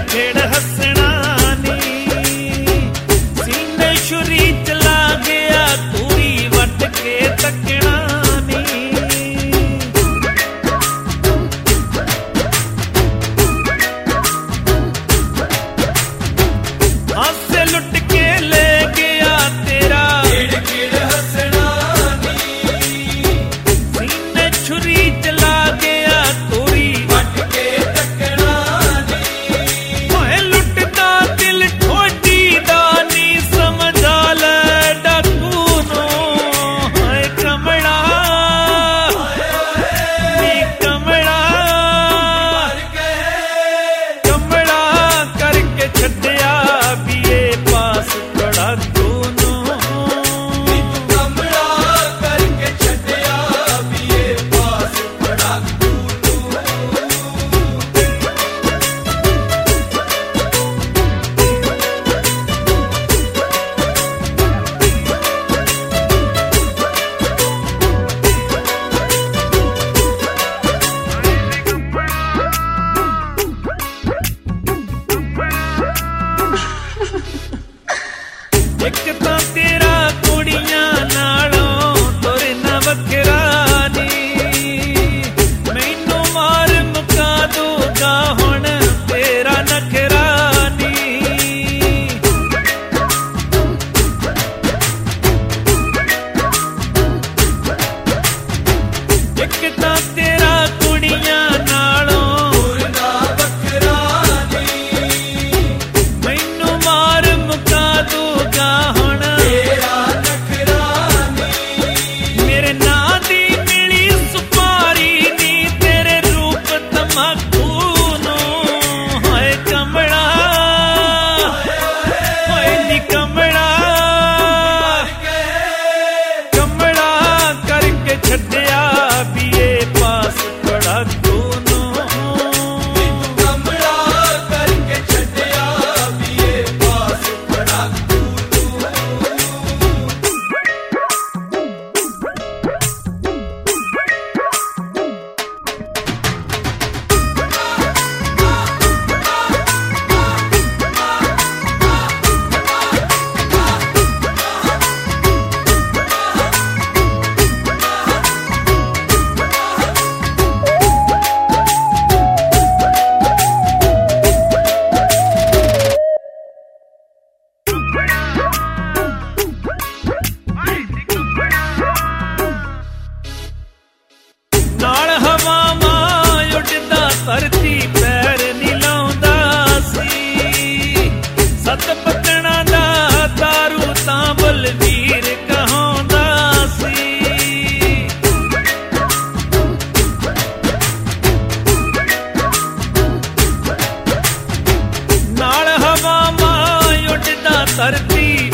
खेड़ हसना नी सीने छुरी चला गया तूरी वट के तकना नी हासे लुट के ले गया तेरा खेड़ हसना नी सीने छुरी चला गया तूरी वट के तकना नी ओए लुटदा दिल ठोडी दा नी समझा ले डाकू नो हाय कमला नी कमला कमला करके छड्डिया बीए पास डाकू नो कमला करके छड्डिया बीए पास डाकू एक तां तेरा कुड़ियां नालों तुरना वखरा नी मैनू मार मुका दूगा हुण तेरा नखरा नी एक तां तेरा कुड़ियां नालों तुरना वखरा नी मैनू मार मुका दूगा हुण तेरा नखरा नी मेरे नां दी मिली सुपारी नी तेरे रूप तमाकू नो हाय कमला हाय नी कमला कमला करके छड्डिया बीए पास डाकू नो कमला करके छड्डिया बीए पास डाकू नाल हवावां उडदा धरती पैर नी लाउंदा सी सत पकड़ा दा दारू तां बलवीर कहांदा सी नाल हवावां उडदा धरती